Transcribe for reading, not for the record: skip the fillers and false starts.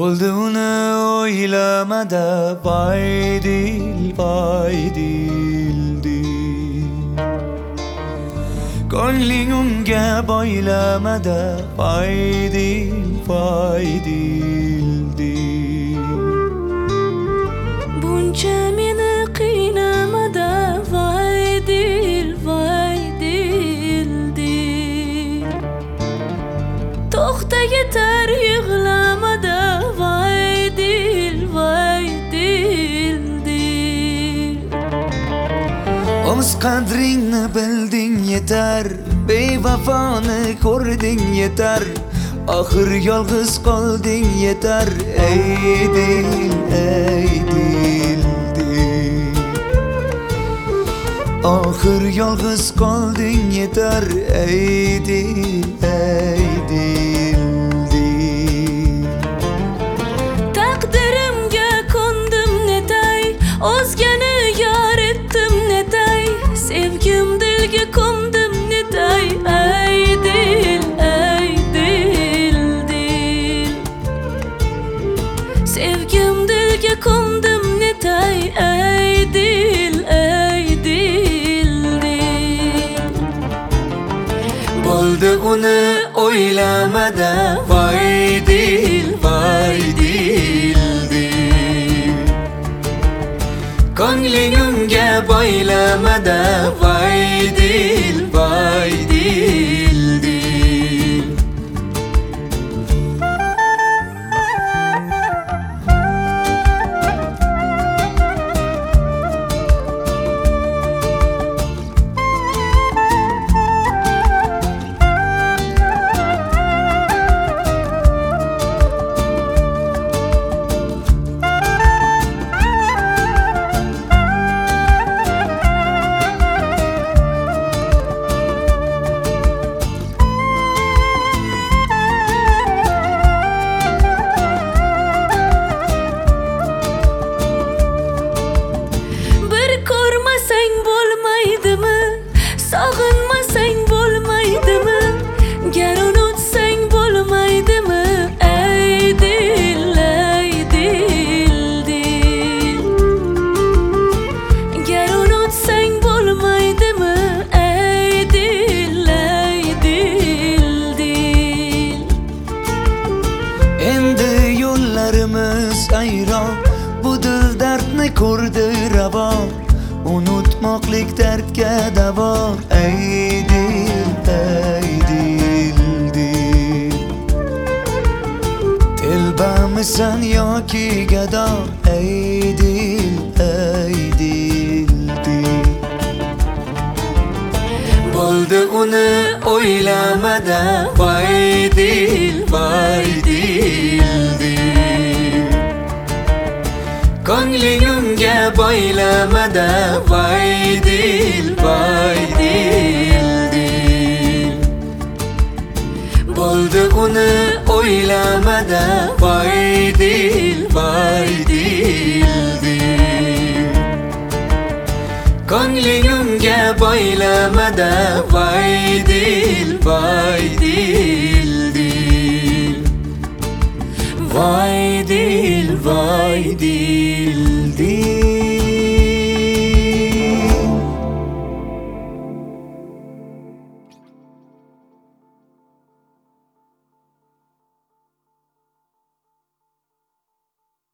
Bo'ldi uni o'ylamada paydil. Ko'ngling unga boylamada paydil. Buncha meni qiynamada vaydil. To'xta yetar yig'lamada vaydil. O'z qadringni bilding yetar, bevafoni ko'rding yetar, oxir yolg'iz qolding yetar. Ey dil. Oxir yolg'iz qolding yetar. Ey dil. Taqdirimga ko'ndim netay, o'zgani yor etdim netay, sevgim dilga ko'mdim netay. Ey dil. Sevgim dilga ko'mdim netay. Ey dil. Bo'ldi uni o'ylamada paydil. Ko'ngling unga boylamada paydil. Sog'inmasang bo'lmaydimi? Gar unutsang bo'lmaydimi? Ey dil. Gar unutsang bo'lmaydimi? Ey dil. Endi yo'llarimiz ayron, bu dil dardni ko'rdi ravo, unutmoqlik dardga davo. Ey dil. Telbamisan yoki gado? Ey dil. Bo'ldi uni o'ylamada paydil. Ko'ngling unga boylamada paydil. Bo'ldi uni o'ylamada paydil. Ko'ngling unga boylamada paydil. Voy dil.